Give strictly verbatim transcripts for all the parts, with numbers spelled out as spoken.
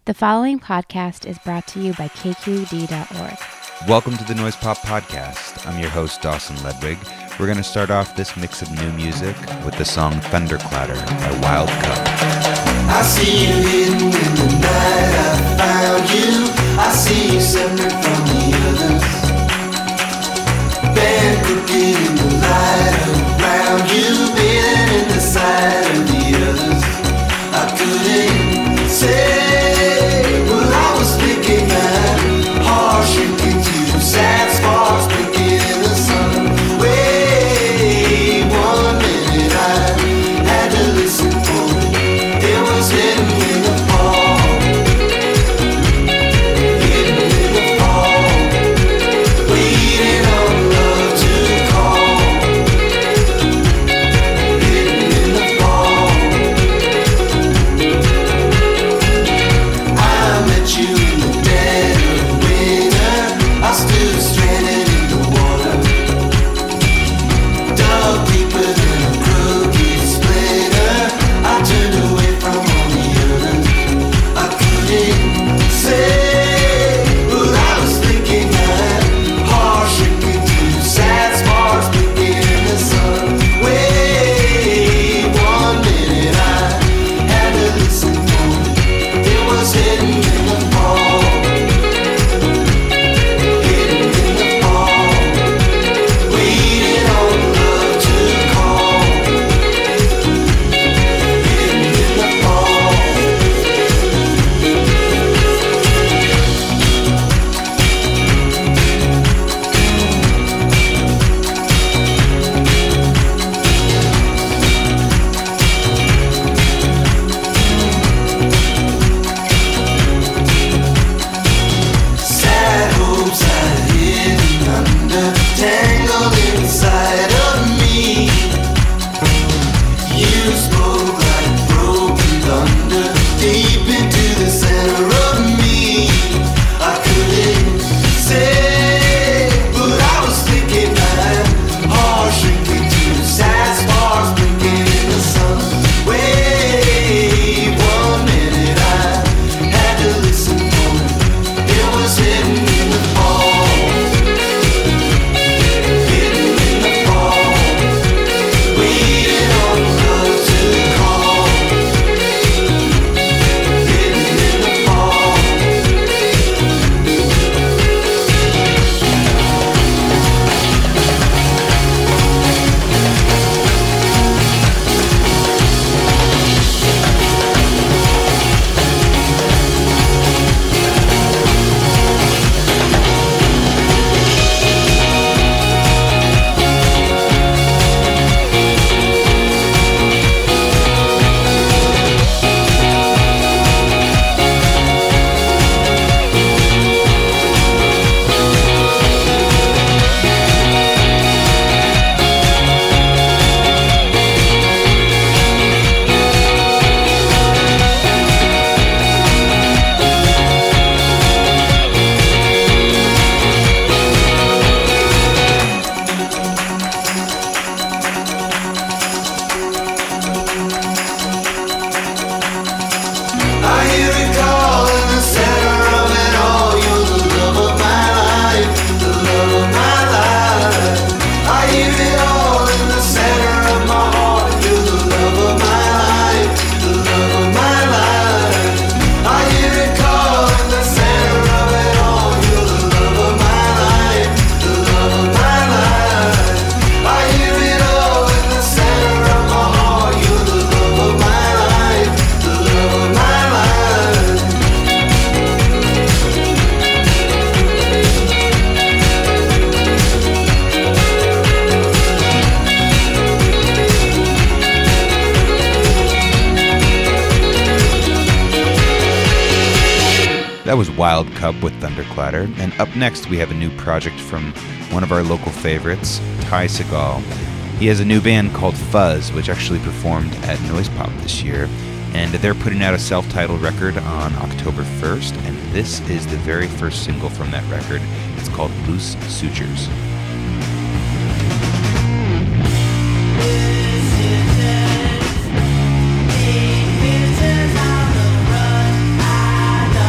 The following podcast is brought to you by K Q E D dot org. Welcome to the Noise Pop Podcast. I'm your host, Dawson Ledwig. We're going to start off this mix of new music with the song Thunderclatter by Wild Cup. I see you hidden in the night, I found you. I see you separate from the others. Band crooked in the light around you, bathing in the sight of the others. I couldn't say what I was thinking, man. Heart shrinking to sad sparks blinking in the sun. Wait one minute, I had to listen for it. It was hidden in the fall, hidden in the fall, waiting on love to call. Hidden in the fall, I met you in the dead of winter. I stood stranded in the water, dug deeper than a crooked splinter. I turned away from all the others. I couldn't say what I was thinking, man. Heart shrinking to sad sparks blinking in the sun. Wait one minute, I had to listen for it. It was hidden in the fall, hidden in the fall, waiting on love to call. Hidden in the fall. Sad hopes I hidden under, tangled inside of me. You spoke like broken thunder, deep into the center of me. I couldn't say what I was thinking, man. Heart shrinking to sad sparks blinking in the sun. Wait one minute, I had to listen for it. It was hidden in the fall, hidden in the fall, waiting on love to call. Hidden in the fall. I hear it call in the center of it all. You're the love of my life, the love of my life. I hear it all in the center of my heart. You're the love of my life, the love of my life. I hear it call in the center of it all. You're the love of my life, the love of my life. I hear it all in the center of my heart. You're the love of my life, the love of my life. That was Wild Cup with Thunderclatter. And up next, we have a new project from one of our local favorites, Ty Segall. He has a new band called Fuzz, which actually performed at Noise Pop this year. And they're putting out a self-titled record on October first. And this is the very first single from that record. It's called Loose Sutures. Pictures on the run, I don't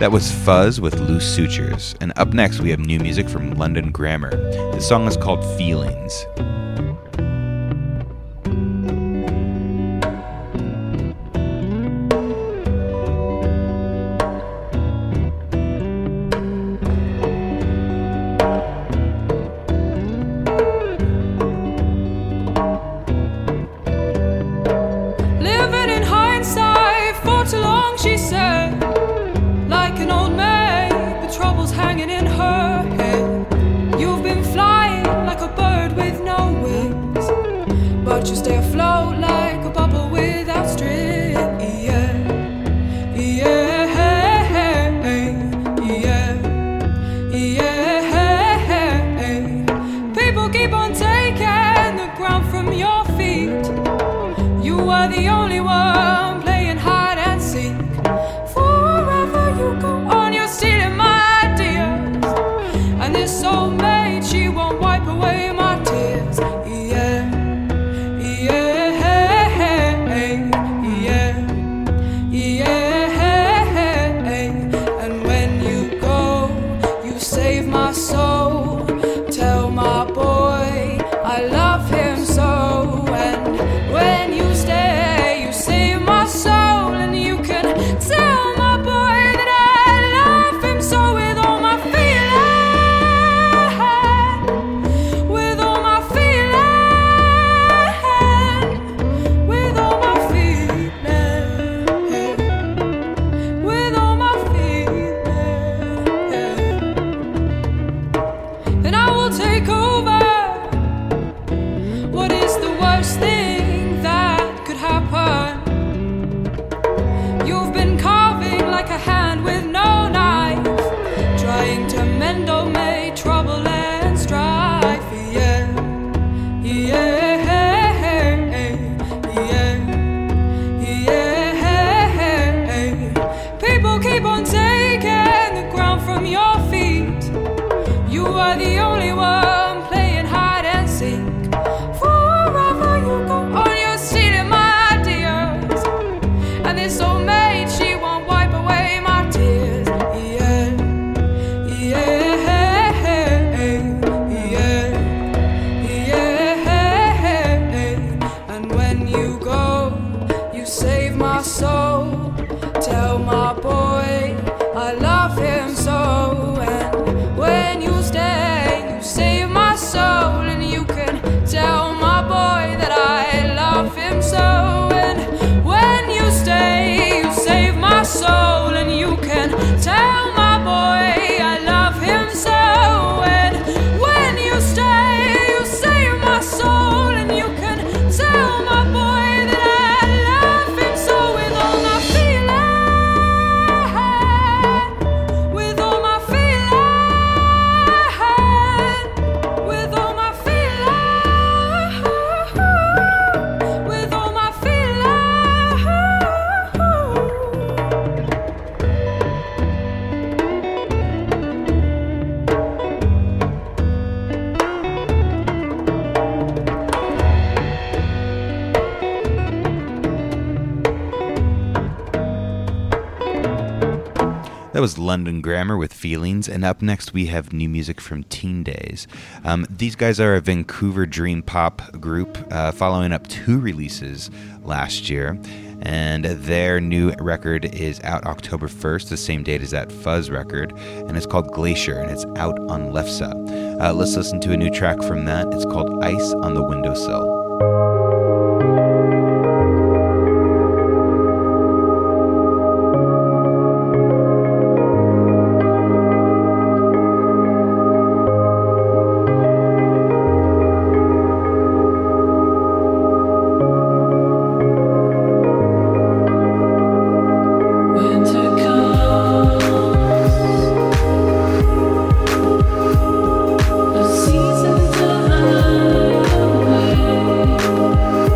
That was Fuzz with Loose Sutures. And up next, we have new music from London Grammar. The song is called Feelings. That was London Grammar with Feelings, and up next we have new music from Teen Days. Um, these guys are a Vancouver dream pop group uh, following up two releases last year, and their new record is out October first, the same date as that Fuzz record, and it's called Glacier, and it's out on Lefsa. Uh, let's listen to a new track from that. It's called Ice on the Windowsill. Seasons of highway.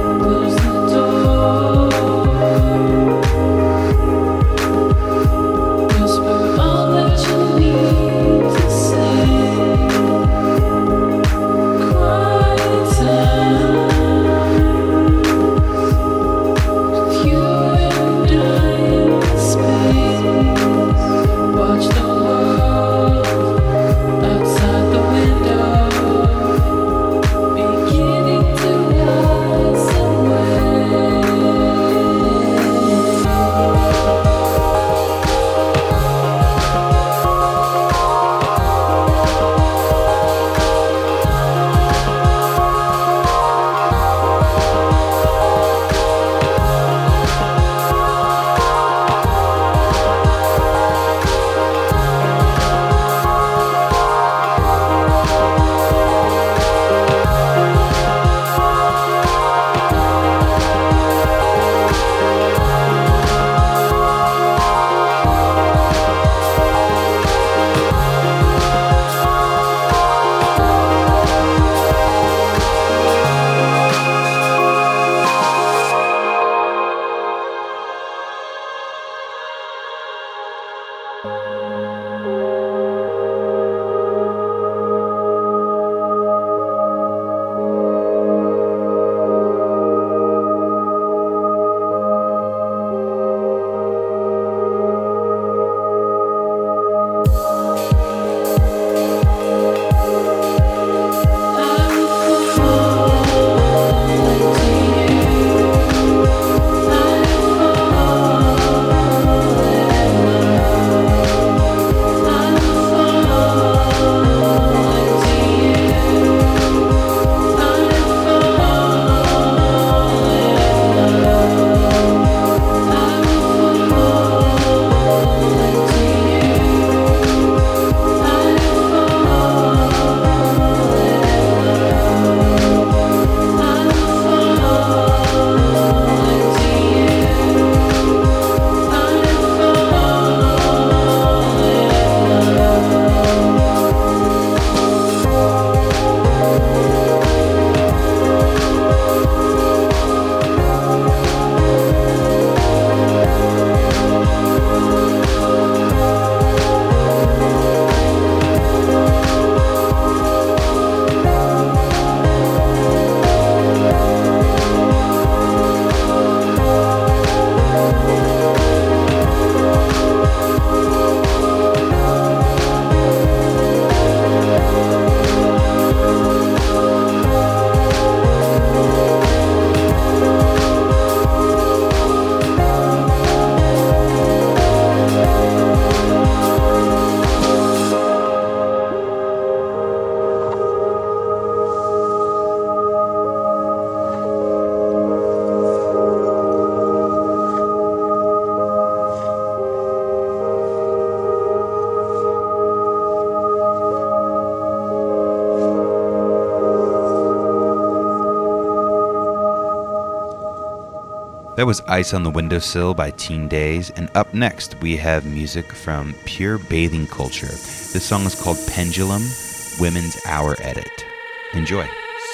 That was Ice on the Windowsill by Teen Days, and up next we have music from Pure Bathing Culture. This song is called Pendulum, Women's Hour Edit. Enjoy.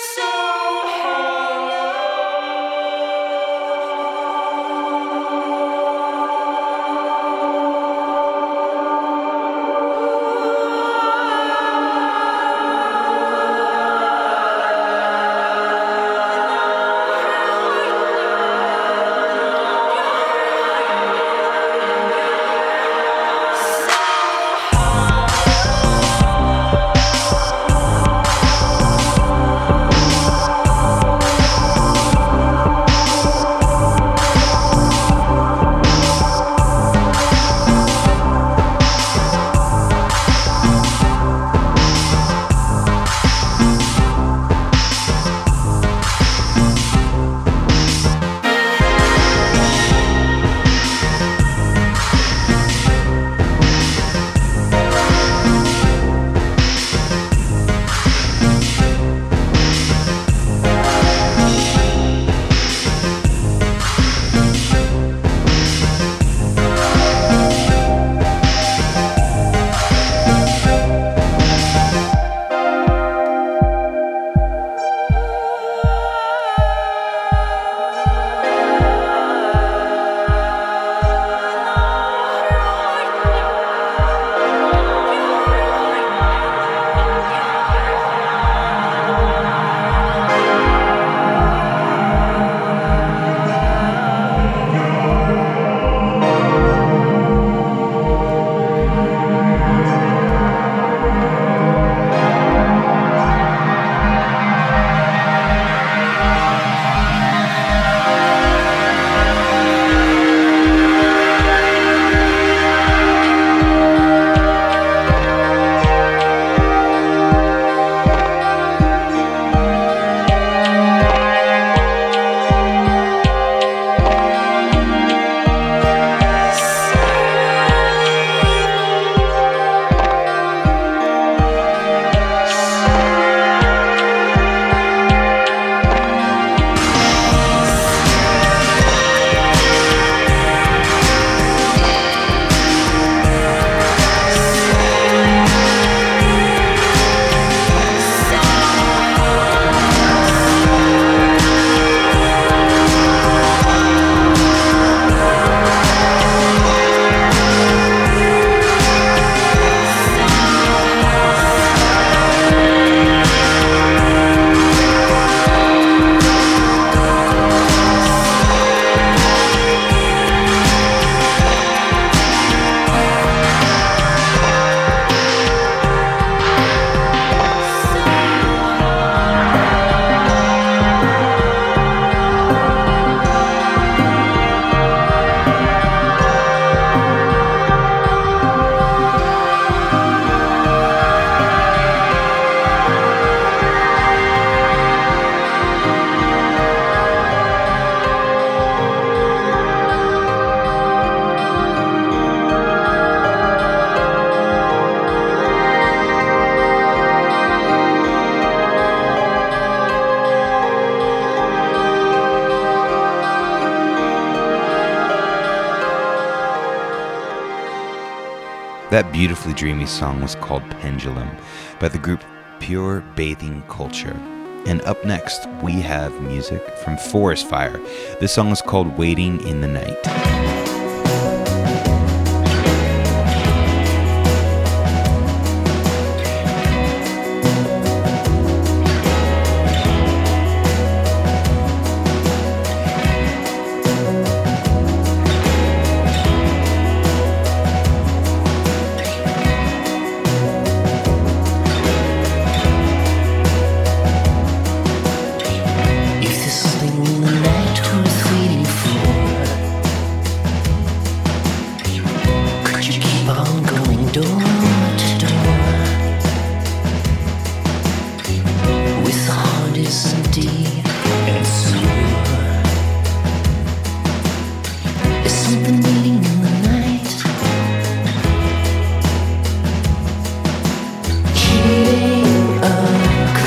That beautifully dreamy song was called Pendulum by the group Pure Bathing Culture. And up next, we have music from Forest Fire. This song is called Waiting in the Night.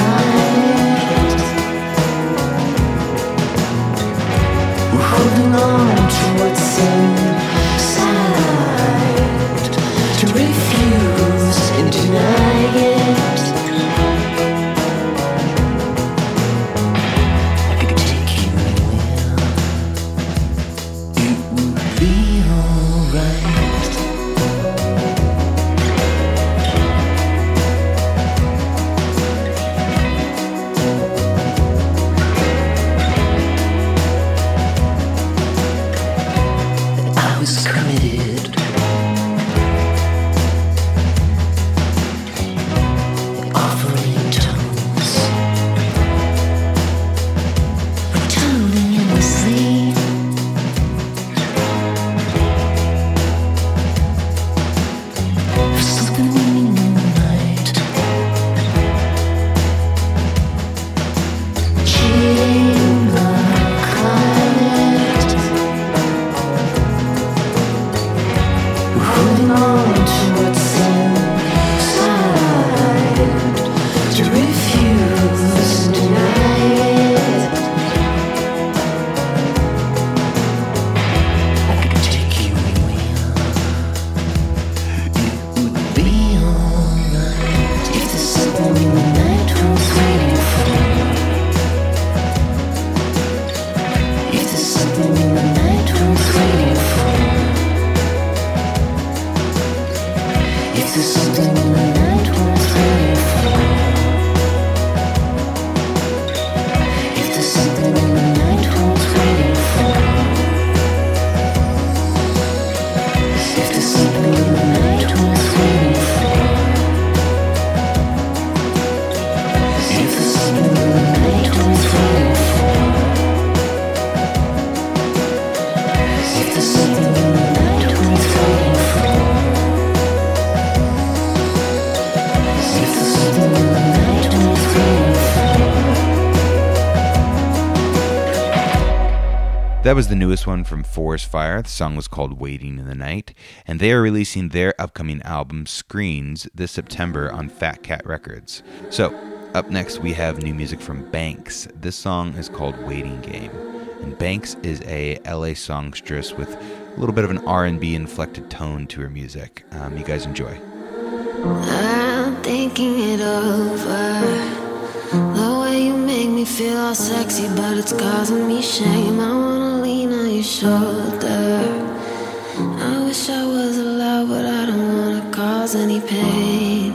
Holding on That was the newest one from Forest Fire. The song was called Waiting in the Night, and they are releasing their upcoming album Screens this September on Fat Cat Records. So, up next we have new music from Banks. This song is called Waiting Game, and Banks is a L A songstress with a little bit of an R and B inflected tone to her music. Um, you guys enjoy. I'm thinking it over. The way you make me feel all sexy, but it's causing me shame. I wanna lean on your shoulder. I wish I was allowed, but I don't wanna cause any pain.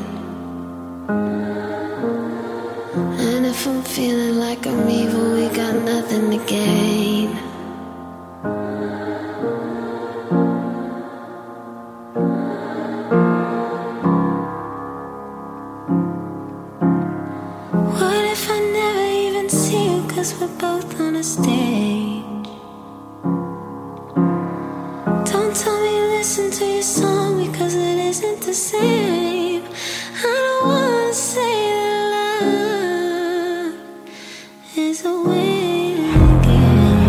And if I'm feeling like I'm evil, we got nothing to gain. We're both on a stage. Don't tell me listen to your song, because it isn't the same. I don't wanna say that love is a waiting game.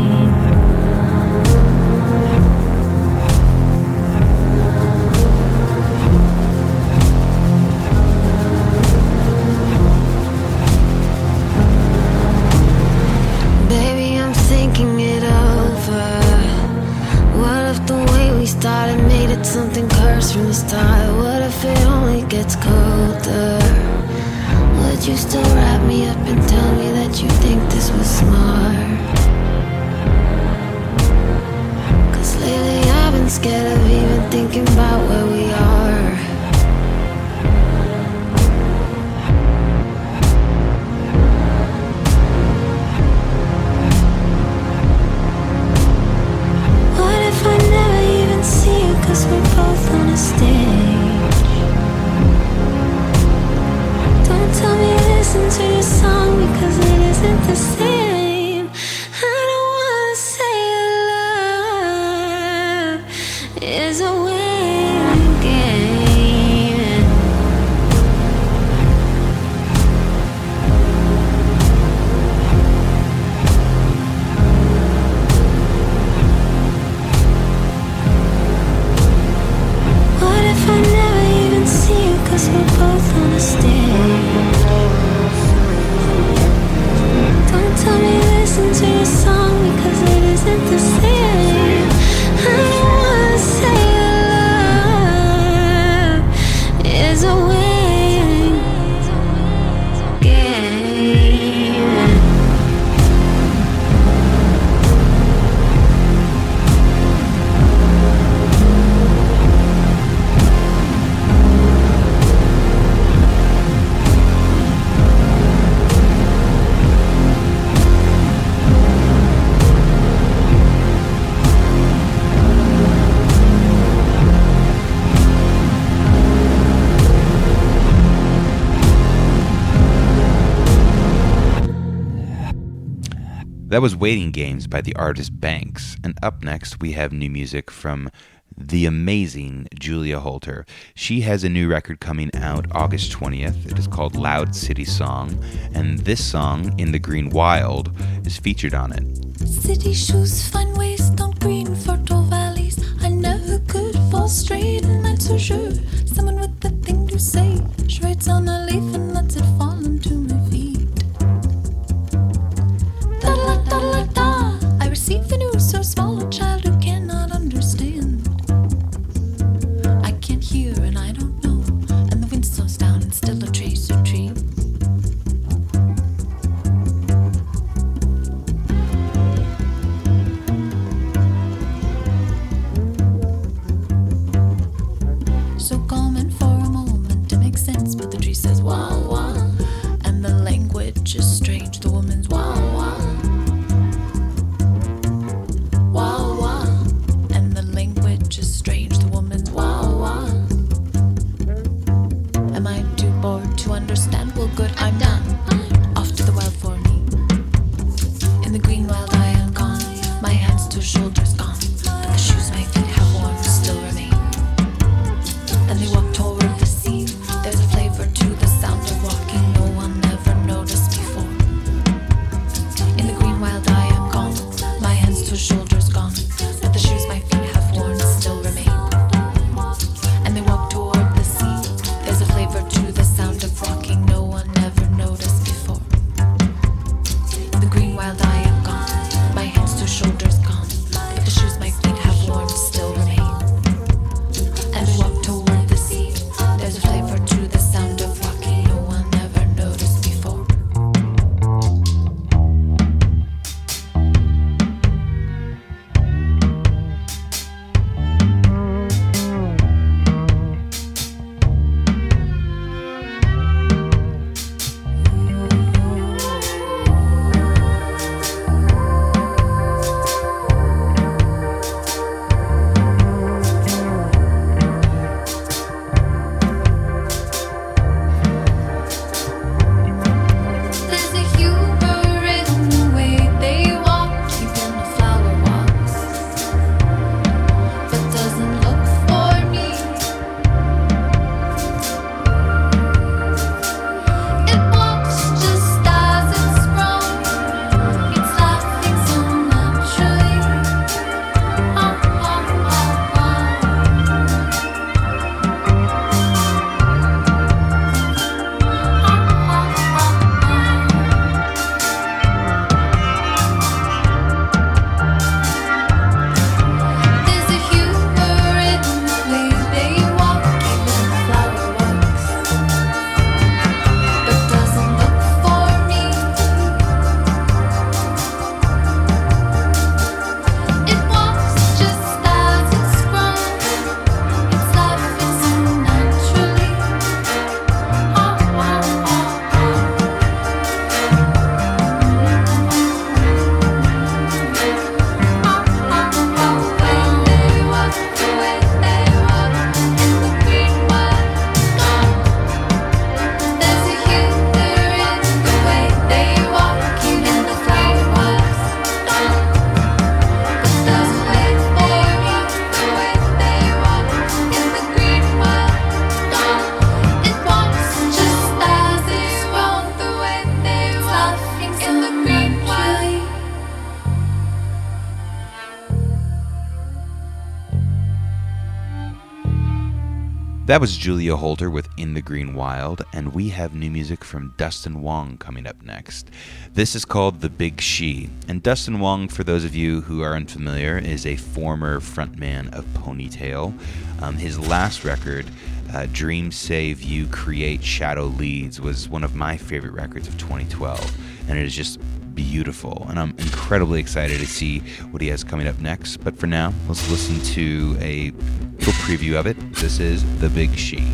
Started made it something cursed from the start. What if it only gets colder? Would you still wrap me up and tell me that you think this was smart? Cause lately I've been scared of even thinking about where we are. Cause we're both on a stage. Don't tell me listen to your song, because it isn't the same. I don't wanna say love is a waiting game. If I never even see you, cause we're both on a stage. Don't tell me listen to your song, because it isn't the same. I don't wanna say love is a waiting game. That was Waiting Games by the artist Banks. And up next, we have new music from the amazing Julia Holter. She has a new record coming out August twentieth. It is called Loud City Song. And this song, In the Green Wild, is featured on it. City shoes find ways down green fertile valleys. I never could fall straight, and I'm so sure someone with the thing to say writes on a leaf and lets it fall into my feet. Da-da-da-da-da, I receive the news so small, a child who cannot understand. I can't hear and I don't know, and the wind slows down and still a trace of tree. So calm and for a moment it makes sense, but the tree says wah wah, and the language is strange. The woman's wah wah, wah wah, and the language is strange. The woman's wah wah. Am I too bored to understand? Well, good, I'm done. Off to the wild for me. In the green wild I am gone. My hands to shoulders gone, but the shoes my feet have worn still remain. And they walk toward the sea. There's a flavor to the sound of walking no one ever noticed before. That was Julia Holter with In the Green Wild, and we have new music from Dustin Wong coming up next. This is called The Big She, and Dustin Wong, for those of you who are unfamiliar, is a former frontman of Ponytail. Um, his last record, uh, Dreams Save You Create Shadow Leads, was one of my favorite records of twenty twelve, and it is just beautiful, and I'm incredibly excited to see what he has coming up next. But for now, let's listen to a little preview of it. This is The Big She.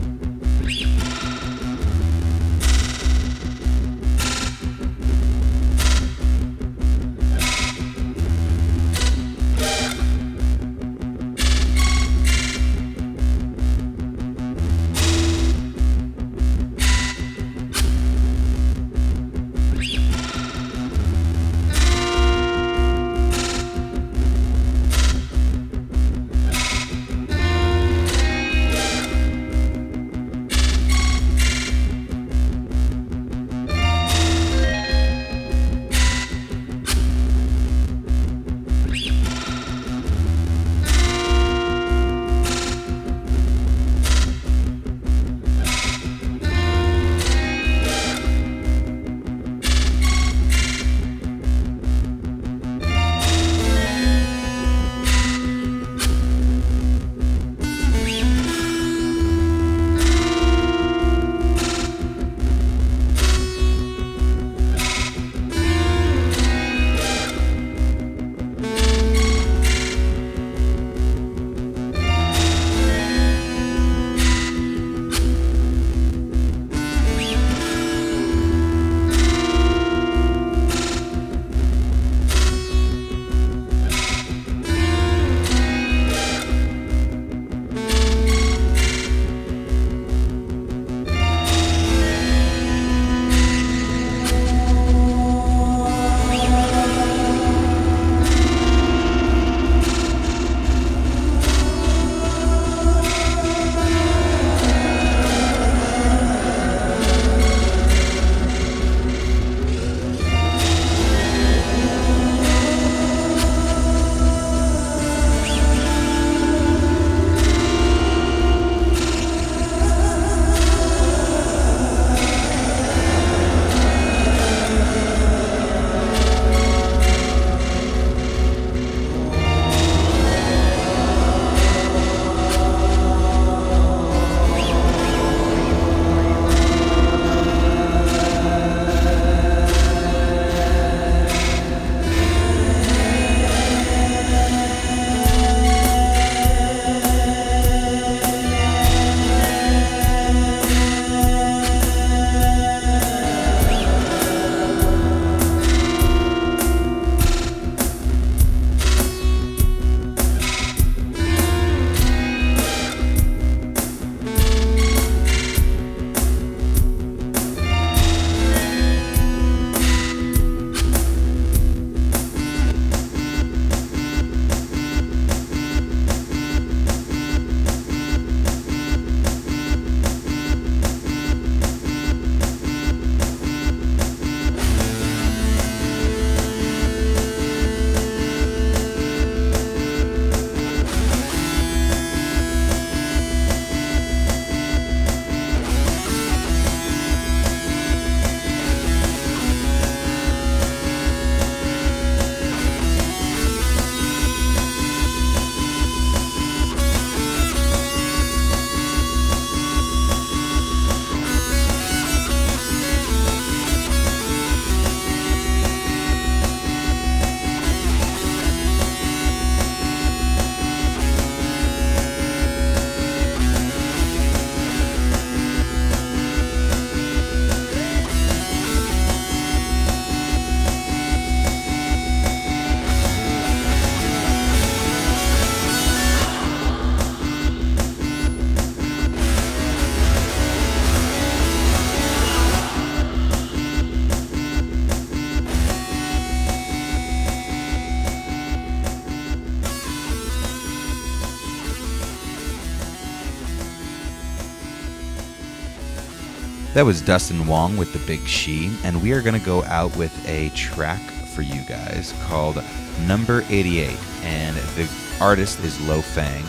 That was Dustin Wong with The Big She, and we are going to go out with a track for you guys called Number eighty-eight, and the artist is Lo Fang.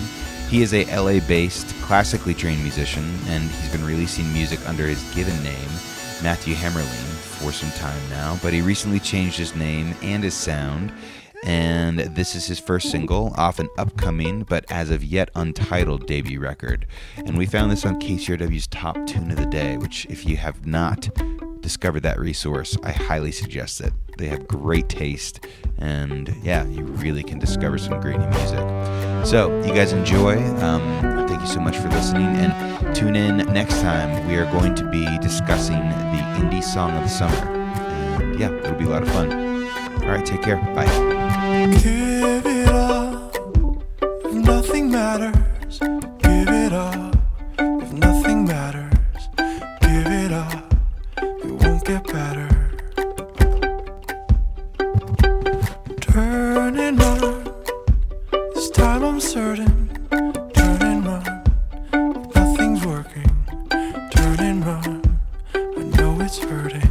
He is a L A-based, classically trained musician, and he's been releasing music under his given name, Matthew Hammerling, for some time now, but he recently changed his name and his sound, and this is his first single off an upcoming but as of yet untitled debut record. And we found this on K C R W's Top Tune of the Day, which if you have not discovered that resource, I highly suggest it. They have great taste, and yeah, you really can discover some great new music. So you guys enjoy. Um, thank you so much for listening, and tune in next time. We are going to be discussing the indie song of the summer, and yeah, it'll be a lot of fun. All right, take care. Bye. Give it up if nothing matters. Give it up if nothing matters. Give it up, it won't get better. Turn and run, this time I'm certain. Turn and run, if nothing's working. Turn and run, I know it's hurting.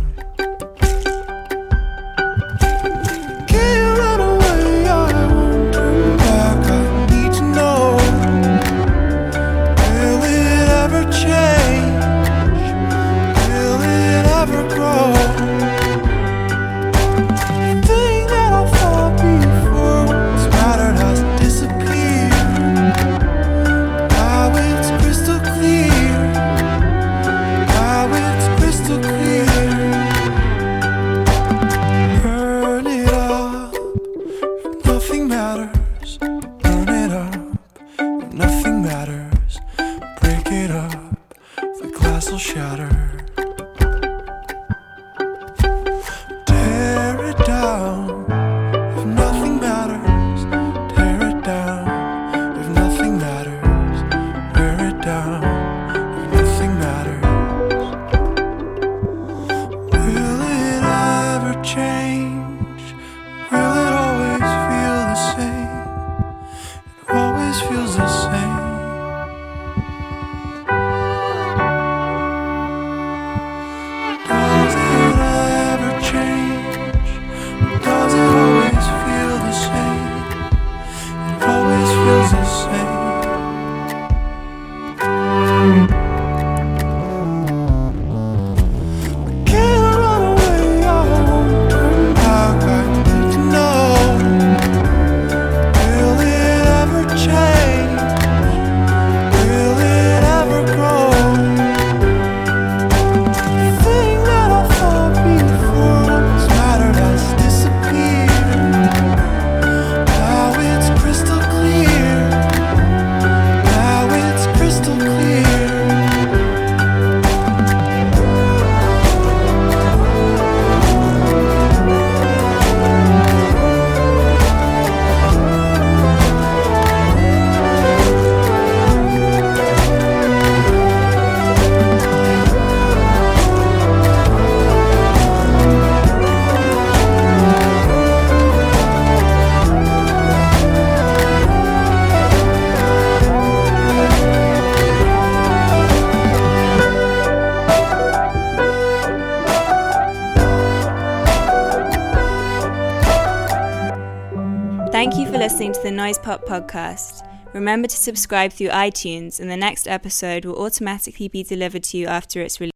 Thank you for listening to the Noise Pop Podcast. Remember to subscribe through iTunes, and the next episode will automatically be delivered to you after it's released.